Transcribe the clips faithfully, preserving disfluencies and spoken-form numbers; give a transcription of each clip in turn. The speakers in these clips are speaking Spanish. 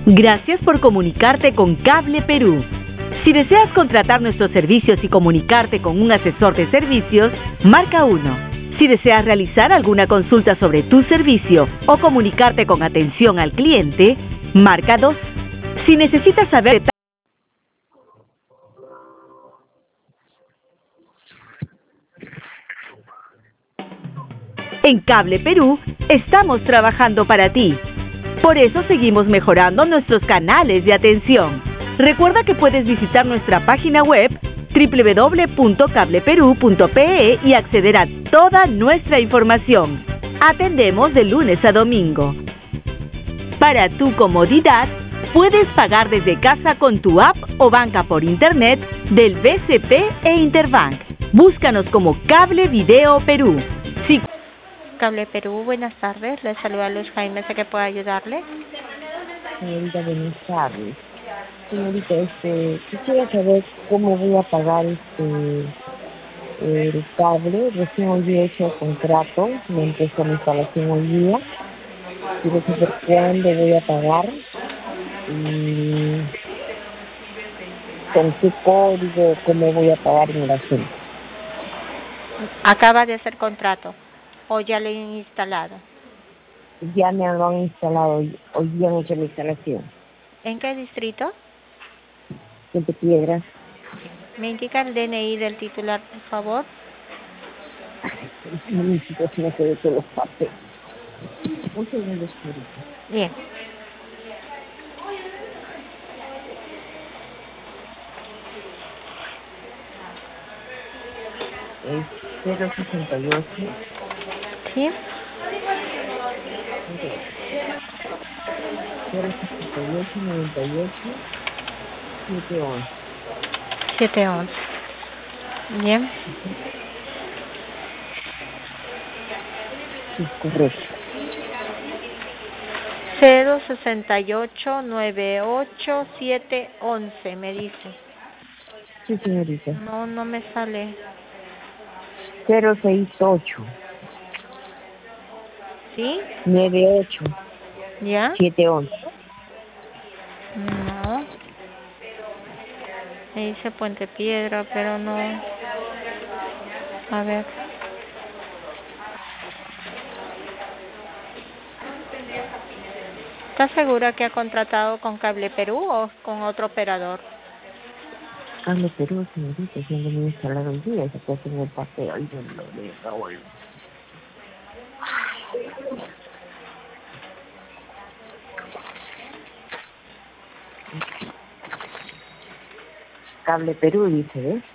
Gracias por comunicarte con Cable Perú. Si deseas contratar nuestros servicios y comunicarte con un asesor de servicios, marca uno. Si deseas realizar alguna consulta sobre tu servicio o comunicarte con atención al cliente, marca dos. Si necesitas saber detalles, en Cable Perú estamos trabajando para ti. Por eso seguimos mejorando nuestros canales de atención. Recuerda que puedes visitar nuestra página web doble u doble u doble u punto cable perú punto pe e y acceder a toda nuestra información. Atendemos de lunes a domingo. Para tu comodidad, puedes pagar desde casa con tu app o banca por internet del B C P e Interbank. Búscanos como Cable Video Perú. Si Cable Perú, buenas tardes. Les saluda Luz Jaime, ¿sé que puedo ayudarle? Señorita, buenas tardes. Señorita, este, quisiera saber cómo voy a pagar este el cable. Recién hoy día he hecho el contrato, me empezó la instalación hoy día. Quiero saber cuándo voy a pagar y con qué código, cómo voy a pagar en la zona. Acaba de hacer contrato o ya le han instalado. Ya me lo han instalado, hoy, hoy día han hecho la instalación. ¿En qué distrito? Siete Piedras. ¿Me indica el D N I del titular, por favor? No necesito si no se ve todos los papeles. Un segundo, señorita. Bien. Es cero sesenta y ocho. ¿Sí? cero sesenta y ocho, noventa y ocho, siete once. siete once. Bien. Sí, correcto. cero sesenta y ocho, noventa y ocho, siete once, me dice. Sí, señorita. No, no me sale. cero sesenta y ocho. ¿Sí? noventa y ocho. ¿Ya? siete once. No. Me dice Puente Piedra, pero no. A ver. ¿Estás segura que ha contratado con Cable Perú o con otro operador? Cable Perú, señorita, siendo muy instalado el día, se puede hacer el papel y yo lo de Raúl. Cable Perú, dice, ¿ves?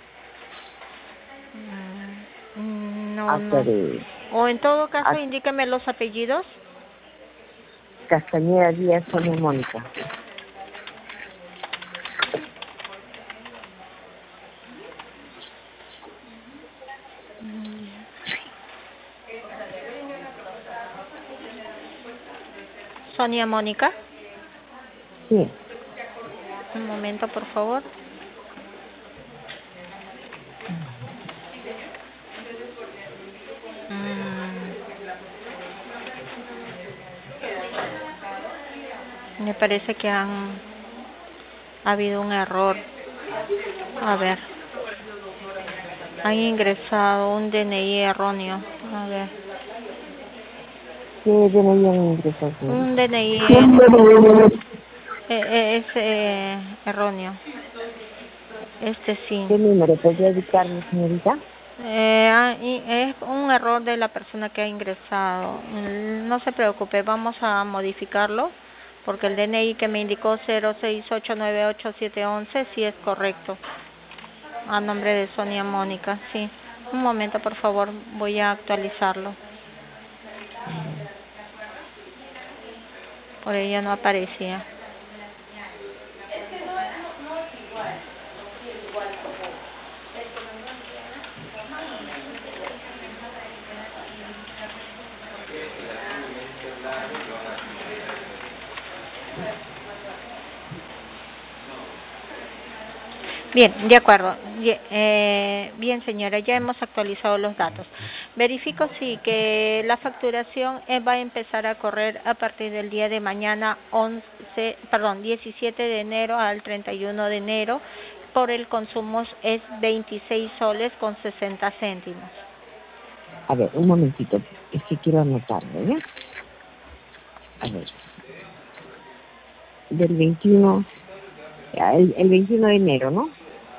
Mm, no, Hasta no. de O en todo caso, a- indíqueme los apellidos. Castañeda Díaz, Sonia Mónica. Sonia Mónica. Sí. Un momento, por favor. Mm. Me parece que han ha habido un error. A ver. Han ingresado un D N I erróneo. A ver. ¿Qué D N I han ingresado? Un D N I eh, eh, es eh, erróneo. Este sí. ¿Qué número podría dictarme, señorita? Eh, ah, y es un error de la persona que ha ingresado. Mm, No se preocupe, vamos a modificarlo porque el D N I que me indicó cero seis ocho nueve ocho siete once sí es correcto. A nombre de Sonia Mónica, sí. Un momento, por favor, voy a actualizarlo. Por ella no aparecía. Bien, de acuerdo. Bien, eh, bien, señora, ya hemos actualizado los datos. Verifico sí que la facturación eh, va a empezar a correr a partir del día de mañana, once, perdón, diecisiete de enero al treinta y uno de enero. Por el consumo es veintiséis soles con sesenta céntimos. A ver, un momentito, es que quiero anotarlo, ¿ya? A ver, del veintiuno, el, el veintiuno de enero, ¿no?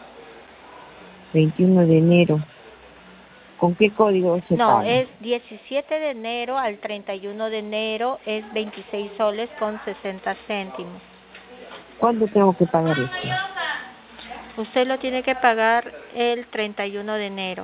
veintiuno de enero. ¿Con qué código se No, paga? es diecisiete de enero al treinta y uno de enero, es veintiséis soles con sesenta céntimos. ¿Cuándo tengo que pagar esto? Usted lo tiene que pagar el treinta y uno de enero.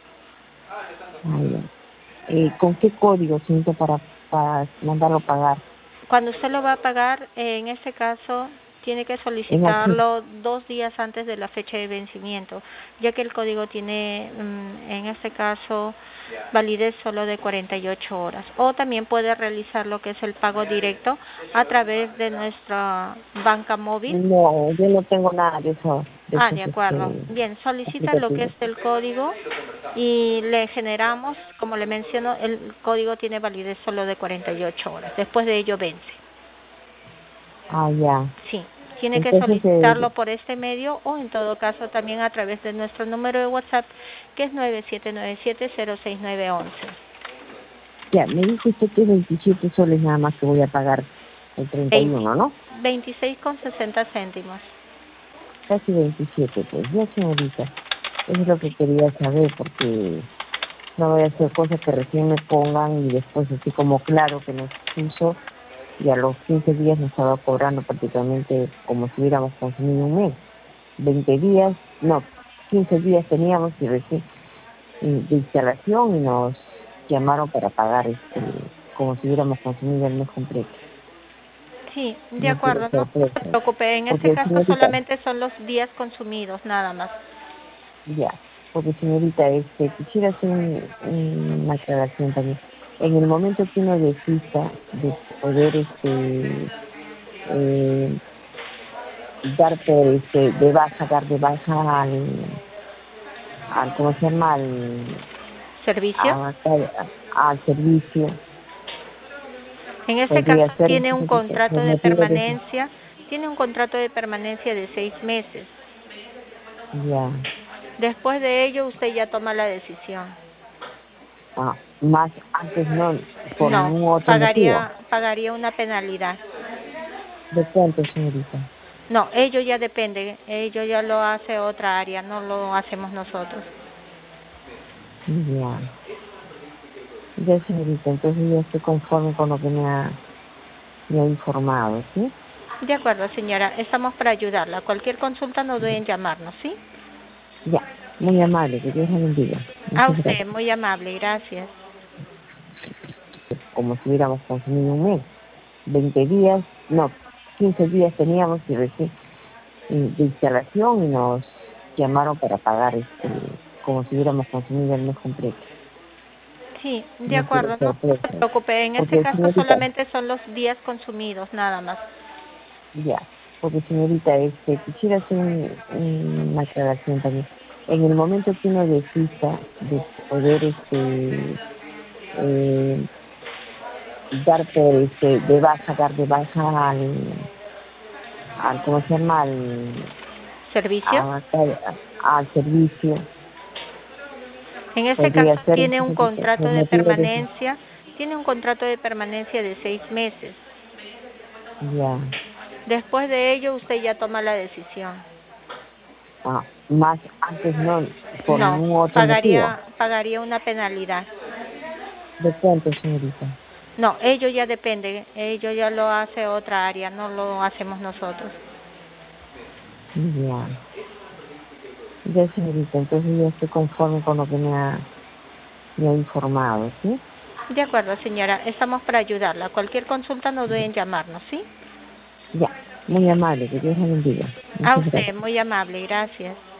Ah, ya. Eh, ¿Con qué código siento para, para mandarlo a pagar? Cuando usted lo va a pagar, eh, en este caso, tiene que En aquí. solicitarlo dos días antes de la fecha de vencimiento, ya que el código tiene, mm, en este caso, validez solo de cuarenta y ocho horas. O también puede realizar lo que es el pago directo a través de nuestra banca móvil. No, yo no tengo nada de eso, de Ah, esos de acuerdo. este, Bien, solicita lo que es aplicativos. el código y le generamos, como le menciono, el código tiene validez solo de cuarenta y ocho horas. Después de ello vence. Ah, ya. Sí, tiene que Entonces, solicitarlo eh, por este medio o en todo caso también a través de nuestro número de WhatsApp, que es nueve siete nueve siete cero seis nueve uno uno. ya, me dijo usted que veintisiete soles nada más que voy a pagar el treinta y uno, ¿no? veintiséis con sesenta céntimos. Casi veintisiete, pues. Ya, señorita. Eso es lo que quería saber, porque no voy a hacer cosas que recién me pongan y después así como claro que nos puso y a los quince días nos estaba cobrando prácticamente como si hubiéramos consumido un mes. veinte días, no, quince días teníamos y recién eh, de instalación y nos llamaron para pagar este como si hubiéramos consumido el mes completo. Sí, de No quiero acuerdo, no se sorpresas. preocupe. En este Porque caso señorita, solamente son los días consumidos, nada más. ya, porque señorita, este, quisiera hacer un, un- una aclaración también. En el momento que uno decida de poder este eh, dar por este, de baja, dar de baja al, al ¿cómo se llama? Al, ¿Servicio? a- a- al servicio, En este podría caso ser tiene un señorita, contrato por de motivo de que, permanencia, tiene un contrato de permanencia de seis meses. ya, Después de ello usted ya toma la decisión. ah, más antes no, por No, ningún otro motivo. pagaría pagaría una penalidad. ¿De cuánto, señorita? No, ello ya depende, ello ya lo hace otra área, no lo hacemos nosotros. Ya, ya, señorita, entonces ya estoy conforme con lo que me ha, me ha informado, ¿sí? De acuerdo, señora, estamos para ayudarla. Cualquier consulta no duden en llamarnos, ¿sí? Ya, muy amable, que Dios la bendiga. A Muchas usted, gracias. muy amable, gracias. Como si hubiéramos consumido un mes. veinte días, no, quince días teníamos y recién eh, de instalación y nos llamaron para pagar este como si hubiéramos consumido el mes completo. Sí, de No quiero acuerdo, no se sorpresas. preocupe. En este Porque caso señorita, solamente son los días consumidos, nada más. ya, porque señorita, este, quisiera hacer un- un- una aclaración también. En el momento que uno decida de poder este eh, dar por este, de baja, dar de baja al, al ¿cómo se llama? Al, ¿Servicio? a- a- al servicio, En este caso podría ser tiene un señorita, contrato por de motivo de que, permanencia, tiene un contrato de permanencia de seis meses. ya, Después de ello usted ya toma la decisión. ah, más antes no, por No, ningún otro motivo. pagaría pagaría una penalidad. ¿De cuánto, señorita? No, ello ya depende, ello ya lo hace otra área, no lo hacemos nosotros. Ya, ya, señorita, entonces ya estoy conforme con lo que me ha, me ha informado, ¿sí? De acuerdo, señora, estamos para ayudarla. Cualquier consulta no duden en llamarnos, ¿sí? Ya, muy amable, que Dios la bendiga. A Muchas usted, gracias. muy amable, gracias.